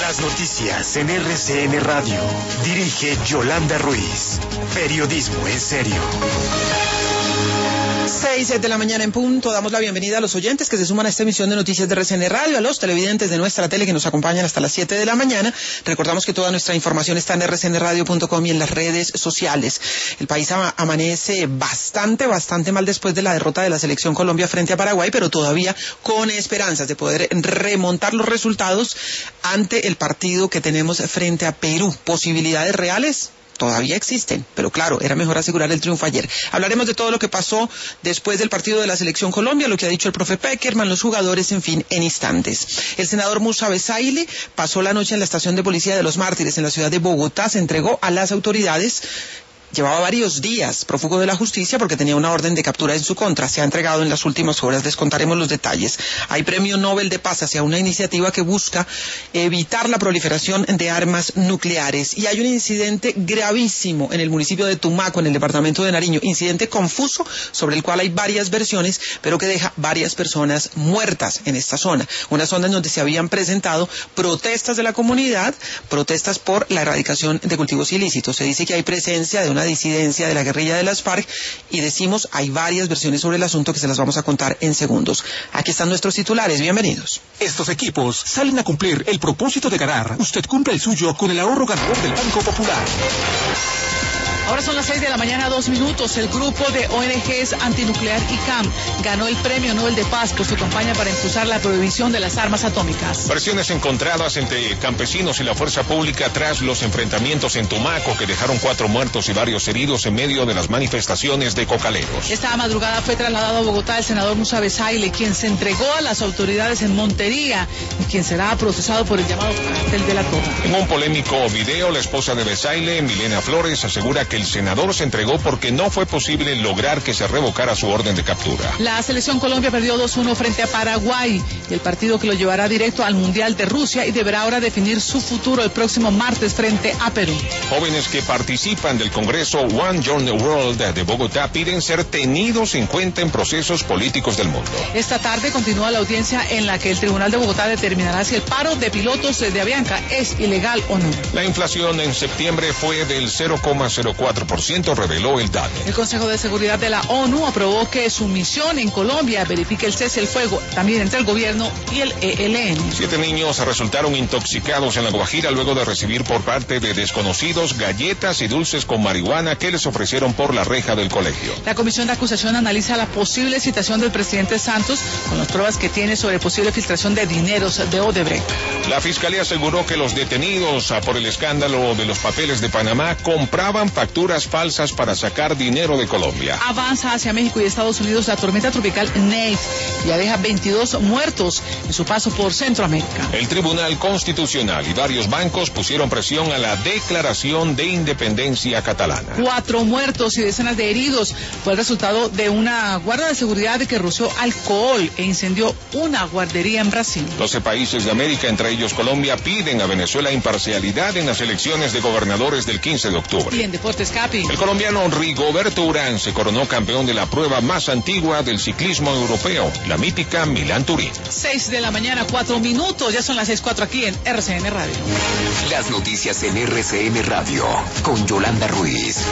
Las noticias en RCN Radio. Dirige Yolanda Ruiz. Periodismo en serio. 6 de la mañana en punto. Damos la bienvenida a los oyentes que se suman a esta emisión de Noticias de RCN Radio, a los televidentes de nuestra tele que nos acompañan hasta las 7 de la mañana. Recordamos que toda nuestra información está en rcnradio.com y en las redes sociales. El país amanece bastante mal después de la derrota de la selección Colombia frente a Paraguay, pero todavía con esperanzas de poder remontar los resultados ante el partido que tenemos frente a Perú. ¿Posibilidades reales? Todavía existen, pero claro, era mejor asegurar el triunfo ayer. Hablaremos de todo lo que pasó después del partido de la Selección Colombia, lo que ha dicho el profe Peckerman, los jugadores, en fin, en instantes. El senador Musa Besaile pasó la noche en la estación de policía de Los Mártires en la ciudad de Bogotá, se entregó a las autoridades. Llevaba varios días prófugo de la justicia porque tenía una orden de captura en su contra. Se ha entregado en las últimas horas. Les contaremos los detalles. Hay premio Nobel de Paz hacia una iniciativa que busca evitar la proliferación de armas nucleares. Y hay un incidente gravísimo en el municipio de Tumaco, en el departamento de Nariño. Incidente confuso sobre el cual hay varias versiones, pero que deja varias personas muertas en esta zona. Una zona en donde se habían presentado protestas de la comunidad, protestas por la erradicación de cultivos ilícitos. Se dice que hay presencia de una disidencia de la guerrilla de las FARC y decimos, hay varias versiones sobre el asunto que se las vamos a contar en segundos. Aquí están nuestros titulares, bienvenidos. Estos equipos salen a cumplir el propósito de ganar. Usted cumple el suyo con el ahorro ganador del Banco Popular. Ahora son las 6 de la mañana, 2 minutos. El grupo de ONGs antinuclear ICAM ganó el premio Nobel de Paz por su campaña para impulsar la prohibición de las armas atómicas. Versiones encontradas entre campesinos y la fuerza pública tras los enfrentamientos en Tumaco que dejaron 4 muertos y varios heridos en medio de las manifestaciones de cocaleros. Esta madrugada fue trasladado a Bogotá el senador Musa Besaile, quien se entregó a las autoridades en Montería y quien será procesado por el llamado Cártel de la Toga. En un polémico video, la esposa de Besaile, Milena Flores, asegura que el senador se entregó porque no fue posible lograr que se revocara su orden de captura. La selección Colombia perdió 2-1 frente a Paraguay, el partido que lo llevará directo al Mundial de Rusia y deberá ahora definir su futuro el próximo martes frente a Perú. Jóvenes que participan del Congreso One Young World de Bogotá piden ser tenidos en cuenta en procesos políticos del mundo. Esta tarde continúa la audiencia en la que el Tribunal de Bogotá determinará si el paro de pilotos de Avianca es ilegal o no. La inflación en septiembre fue del 0,04%, reveló el DANE. El Consejo de Seguridad de la ONU aprobó que su misión en Colombia verifique el cese del fuego también entre el gobierno y el ELN. 7 niños resultaron intoxicados en La Guajira luego de recibir por parte de desconocidos galletas y dulces con marihuana que les ofrecieron por la reja del colegio. La Comisión de Acusación analiza la posible citación del presidente Santos con las pruebas que tiene sobre posible filtración de dineros de Odebrecht. La Fiscalía aseguró que los detenidos por el escándalo de los papeles de Panamá compraban facturas falsas para sacar dinero de Colombia. Avanza hacia México y Estados Unidos la tormenta tropical Nate. Ya deja 22 muertos en su paso por Centroamérica. El Tribunal Constitucional y varios bancos pusieron presión a la declaración de independencia catalana. 4 muertos y decenas de heridos fue el resultado de una guardia de seguridad que roció alcohol e incendió una guardería en Brasil. 12 países de América, entre ellos Colombia, piden a Venezuela imparcialidad en las elecciones de gobernadores del 15 de octubre. Y en Deportes Capi. El colombiano Rigoberto Urán se coronó campeón de la prueba más antigua del ciclismo europeo, la mítica Milán-Turín. 6 de la mañana, 4 minutos, ya son las 6:04 aquí en RCN Radio. Las noticias en RCN Radio con Yolanda Ruiz.